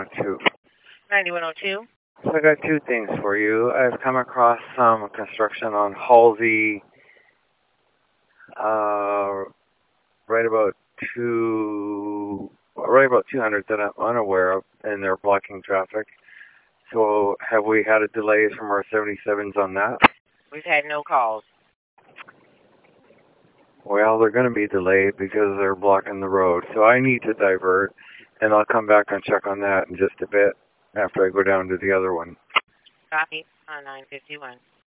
9102. 9102. So I got two things for you. I've come across some construction on Halsey, right about 200 that I'm unaware of, and they're blocking traffic. So have we had a delay from our 77s on that? We've had no calls. Well, they're going to be delayed because they're blocking the road. So I need to divert, and I'll come back and check on that in just a bit after I go down to the other one. Copy on 951.